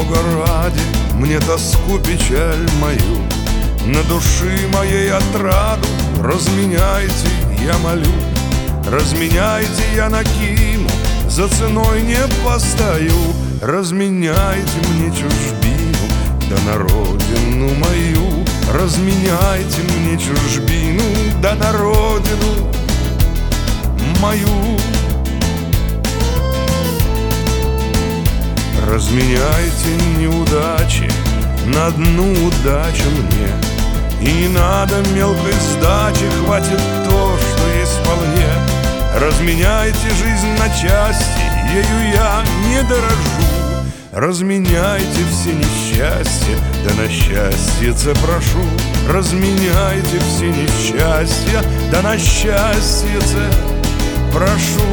Бога ради, мне тоску, печаль мою, на души моей отраду разменяйте, я молю. Разменяйте, я накину, за ценой не постою. Разменяйте мне чужбину, да на родину мою. Разменяйте мне чужбину, да на родину мою. Разменяйте неудачи на одну удачу мне, и не надо мелкой сдачи, хватит то, что есть вполне. Разменяйте жизнь на части, ею я не дорожу. Разменяйте все несчастья, да на счастье прошу. Разменяйте все несчастья, да на счастье прошу.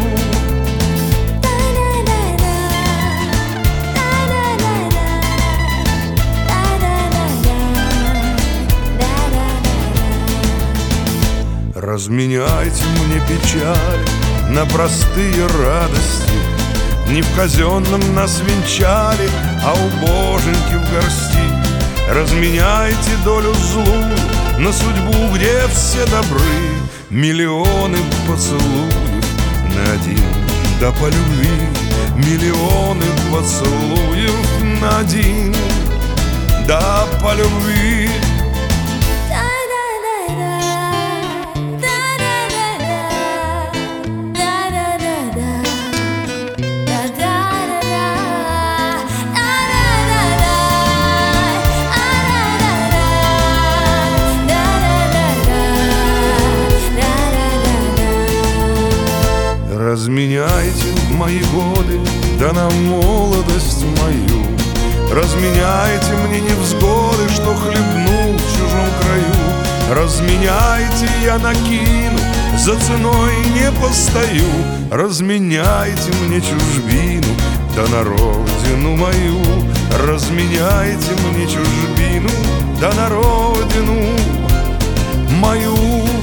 Разменяйте мне печаль на простые радости. Не в казенном нас венчали, а у боженьки в горсти. Разменяйте долю злую на судьбу, где все добры. Миллионы поцелуев на один, да по любви. Миллионы поцелуев на один, да по любви. Разменяйте мои годы, да на молодость мою. Разменяйте мне невзгоды, что хлебнул в чужом краю. Разменяйте, я накину, за ценой не постою. Разменяйте мне чужбину, да на родину мою. Разменяйте мне чужбину, да на родину мою.